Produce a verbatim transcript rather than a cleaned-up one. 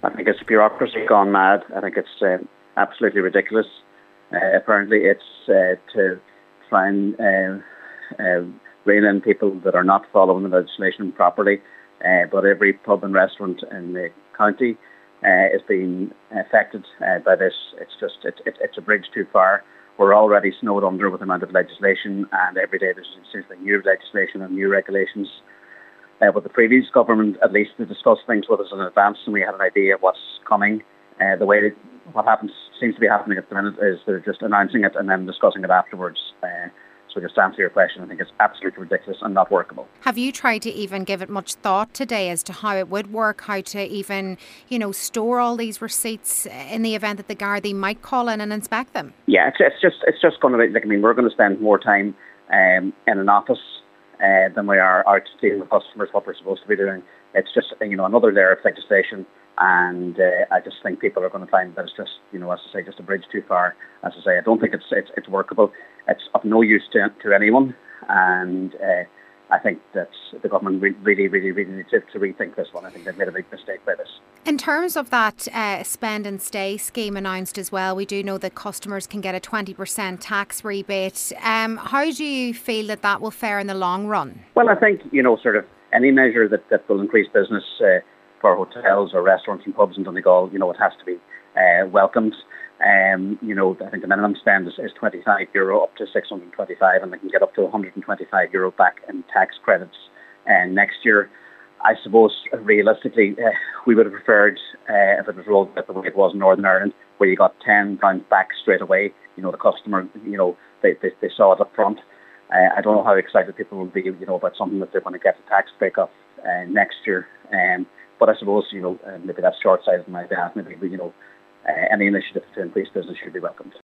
I think it's bureaucracy gone mad. I think it's uh, absolutely ridiculous. Uh, apparently, it's uh, to try and uh, uh, rein in people that are not following the legislation properly. Uh, but every pub and restaurant in the county uh, is being affected uh, by this. It's just it, it, it's a bridge too far. We're already snowed under with the amount of legislation, and every day there's seems to be new legislation and new regulations. Uh, but the previous government, at least, they discussed things with us in advance, and we had an idea of what's coming. Uh, the way that what happens seems to be happening at the minute is they're just announcing it and then discussing it afterwards. Uh, so just to answer your question, I think it's absolutely ridiculous and not workable. Have you tried to even give it much thought today as to how it would work, how to even, you know, store all these receipts in the event that the Gardaí might call in and inspect them? Yeah, it's, it's just it's just going to be, like, I mean, we're going to spend more time um, in an office uh, than we are out dealing with customers, what we're supposed to be doing. It's just, you know, another layer of legislation. And uh, I just think people are going to find that it's just, you know, as I say, just a bridge too far. As I say, I don't think it's it's, it's workable. It's of no use to, to anyone. And uh, I think that the government really, really, really needs to, to rethink this one. I think they've made a big mistake by this. In terms of that uh, spend and stay scheme announced as well, we do know that customers can get a twenty percent tax rebate. Um, how do you feel that that will fare in the long run? Well, I think, you know, sort of any measure that, that will increase business uh, for hotels or restaurants and pubs in Donegal, you know, it has to be uh, welcomed. Um, you know, I think the minimum spend is, is twenty-five euro up to six hundred twenty-five, and they can get up to one hundred twenty-five euro back in tax credits uh, next year. I suppose, realistically, uh, we would have preferred uh, if it was rolled out the way it was in Northern Ireland, where you got ten pounds back straight away. You know, the customer, you know, they, they, they saw it up front. Uh, I don't know how excited people will be, you know, about something that they're going to get a tax break off uh, next year. Um, But I suppose, you know, uh, maybe that's short-sighted on my behalf. Maybe, you know, uh, any initiative to increase business should be welcomed.